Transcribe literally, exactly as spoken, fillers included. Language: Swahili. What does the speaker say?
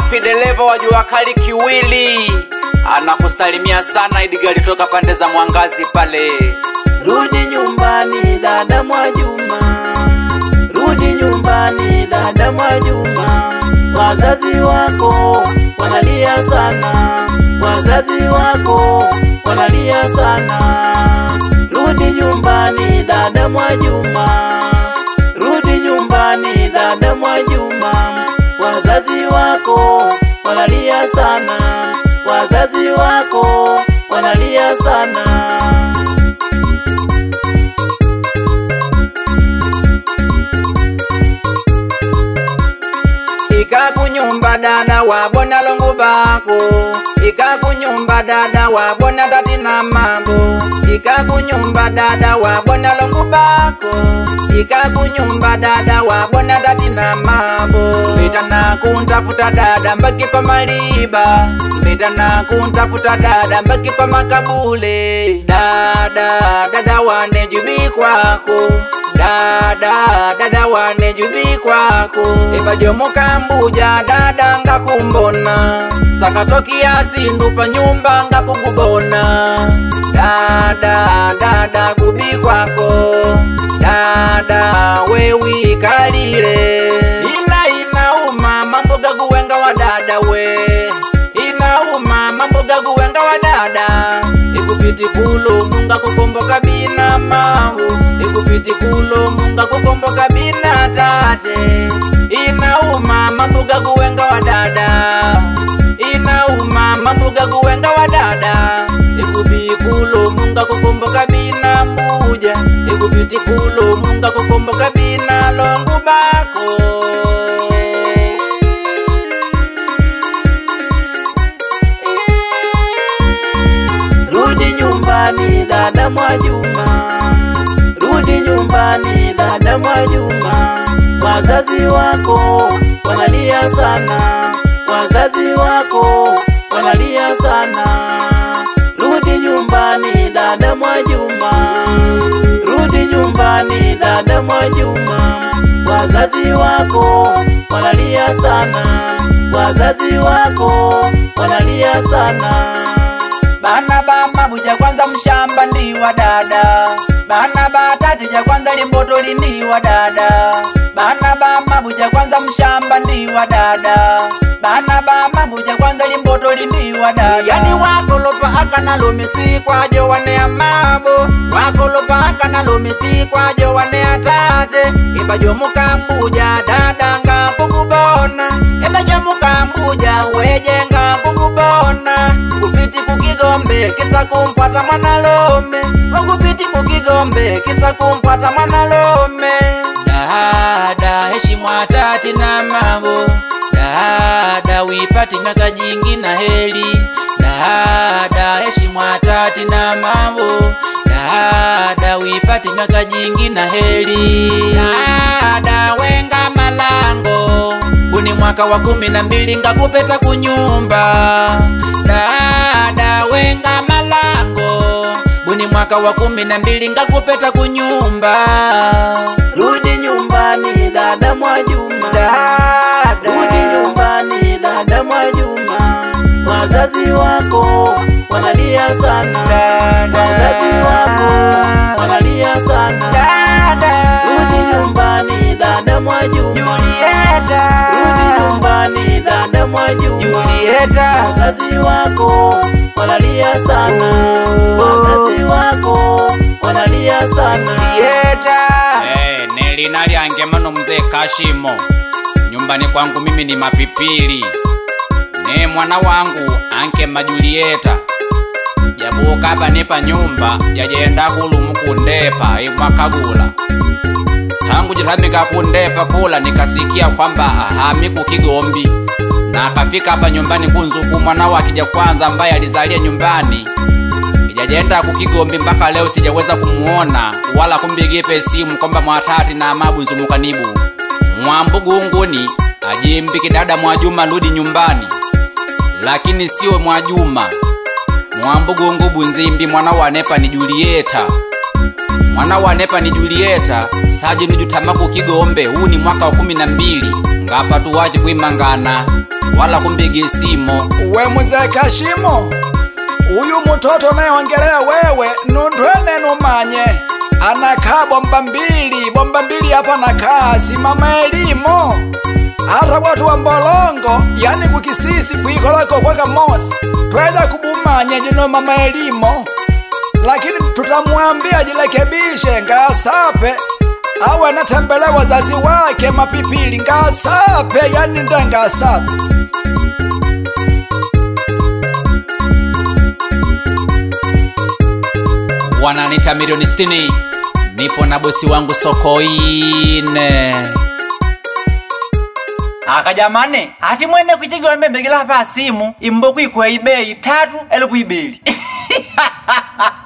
wapi dereva wa jua kali kiwili? Anakusalimia sana Idigali toka pande za Mwangazi pale. Rudi nyumbani dada Mwajuma, rudi nyumbani dada Mwajuma. Wazazi wako wanalia sana, wazazi wako wanalia sana. Rudi nyumbani dada Mwajuma, rudi nyumbani dada Mwajuma. Wazazi wako wanalia sana, wazazi wako wanalia sana. Ikakunyumba dada wabona longu bako, ikakunyumba dada wabona tati na mambo. Ikakunyumba dada wabona longu bako, ikakunyumba dada wabona tati na mambo. Mbita na kuntafuta dada mbaki pa maliba, mbita na kuntafuta dada mbaki pa makabule. Dada, dada wane jubi kwako, dada, dada wane jubi kwako. Eba jomo kambuja dada nga kumbona, sakatoki ya sindu pa nyumba nga kugubona. Dada, dada gubi kwako, dada wewi kalile. Ila inauma mambo gaguwenga wa dada we, inauma mambo gaguwenga wa dada. Ikupiti kulo munga kukomboka bina mahu, ikupiti kulo munga kukomboka bina tate. Inauma mambo gaguwenga wa dada, inauma mambo gaguwenga wa dada. Ikupiti kulo munga kukomboka bina mbuja, ikupiti kulo munga kukomboka bina longu bako. Rudi nyumbani dada Mwajuma, rudi nyumbani dada Mwajuma. Wazazi wako wanalia sana, wazazi wako wanalia sana. Rudi nyumbani dada Mwajuma, rudi nyumbani dada Mwajuma. Wazazi wako wanalia sana, wazazi wako wanalia sana. Bana bama buja kwanza mshamba ndiwa dada, bana batati ja kwanza limboto lindiwa dada. Bana bama buja kwanza mshamba ndiwa dada, bana bama buja kwanza limboto lindiwa dada. Yani wakolopa akana lumisi kwa jo wane amabo, wakolopa akana lumisi kwa jo wane atate. Iba jo mukambuja dada nga kukubona, iba jo mukambuja weje nga kukubona. Kupiti kukigombe kisa kumpata mwanalome, wakupiti kukigombe kisa kumpata mwanalome. Dada heshimwa tati na mambo, dada wipati miaka jingi na heli. Dada heshimwa tati na mambo, dada wipati miaka jingi na heli. Dada wenga malango, uni mwaka wa kumi na mbili nga kupeta kunyumba. Dada wenga malango, buni mwaka wa kumi na mbili nga kupeta kunyumba. Rudi nyumbani dada Mwajuma, dada rudi nyumbani dada Mwajuma. Wazazi wako wanalia sana, dada, wazazi wako wanalia sana. dada, rudi nyumbani dada Mwajuma, Julieta, rudi nyumbani dada Mwajuma. Julieta, wazazi wako wanalia sana, wazazi wako wanalia sana. Julieta. Eh, Neli nali angemano mzee Kashimo. Nyumbani kwangu mimi ni mapipili. Ne mwana wangu anke Julieta. Jabuka hapa nipa nyumba, jajenda kulu mkundepa imakagula. Tangu jitamika kundepa kula nikasikia kwamba ahami kukigombi. Na akafika hapa nyumbani kunzuku mwana wakija kwanza ambaye alizalia nyumbani. Ijajenda kukigombi mpaka leo sijaweza kumuona wala kumbigipe simu kwamba mwatati na amabu nzumukanibu. Mwambugu nguni ajimbi kidada Mwajuma rudi nyumbani. Lakini siwe Mwajuma, Mwambugu ngubu nzimbi mwana wanepa ni Julieta. mwana wa nepa ni Julieta saji nujutamaku Kigombe. Huu ni mwaka wa kumi na mbili ngapa tuwaje kuimangana wala kumbege simo. We mzee Kashimo, uyu mtoto nayeongelea wewe nundwene numanye anakaa bomba mbili bomba mbili hapa nakaa simama elimo hata watu wa Mbolongo yani kukisisi kuikolako kwa Kamosi tweza kubumanya jino mama elimo, lakini tutamuambia jilekebishe ngasape awe anatembele wazazi wake mapipili ngasape yani nda ngasape. Wananita milioni sitini, nipo na bosi wangu Sokoine. Aka jamane, ati mwene kuchigombe mbegela hapa simu imbo kuikwa ibei tatu elfu ibili.